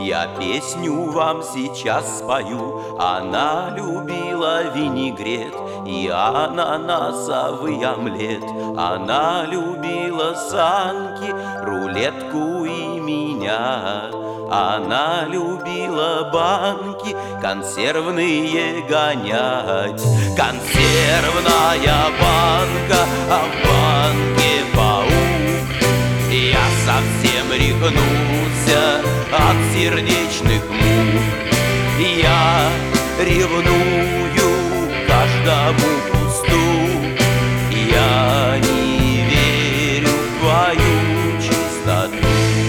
Я песню вам сейчас спою. Она любила винегрет и ананасовый омлет. Она любила санки, рулетку и меня. Она любила банки консервные гонять. Консервная банка, а в банке паук. Я совсем рехнулся от сердечных мук. Я ревную каждому кусту. Я не верю в твою чистоту.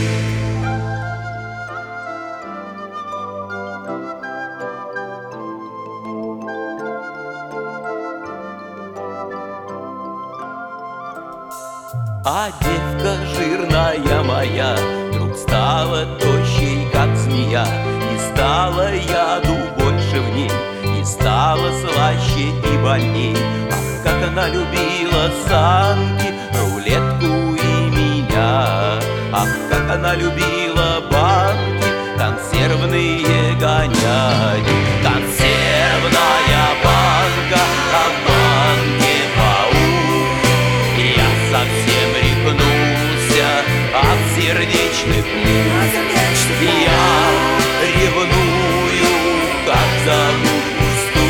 А девка жирная моя вдруг стала тощей, как змея. И стало яду больше в ней, и стало слаще и больней. Ах, как она любила санки, рулетку и меня. Ах, как она любила банки консервные гонять. Консервная банка, а в банке паук. Я совсем рехнулся от сердечных мук. Я ревную, как зовут кусту.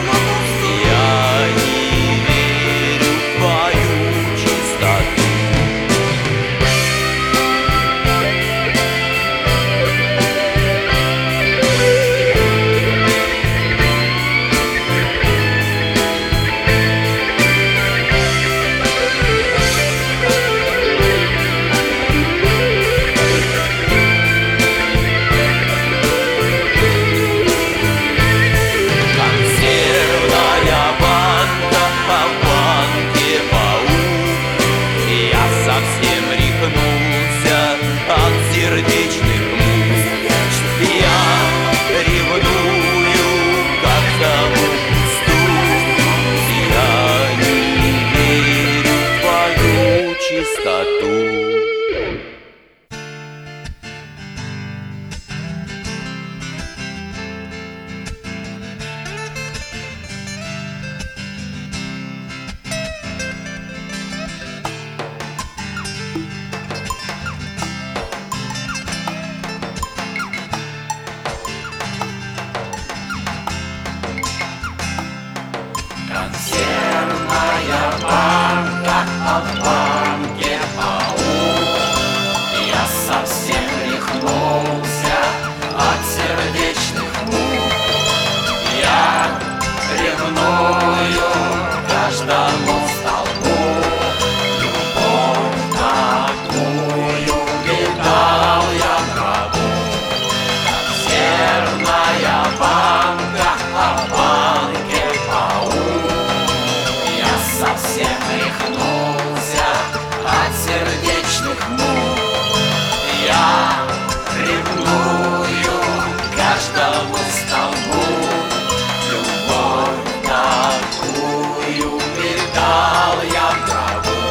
Я не верю в твою чистоту. Совсем рехнулся от сердечных мук. Я ревную, как зовут кусту. Я не верю в твою чистоту. Консервная банка, а в банке паук. Я совсем рехнулся от сердечных мук. Я ревную каждому столбу. Любовь такую видал я в гробу. Консервная банка, а в банке паук. Я совсем рехнулся от сердечных мук. Я ревную каждому столбу. Любовь такую видал я в гробу.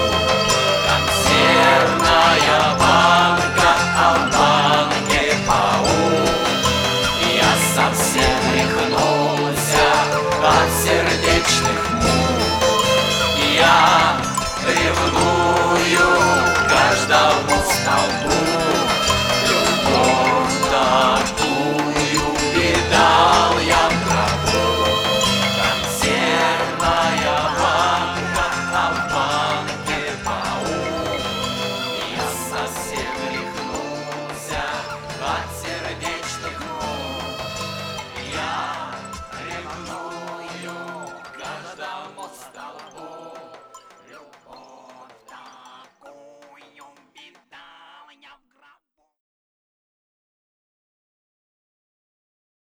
Консервная банка, а в банке паук. Я совсем рехнулся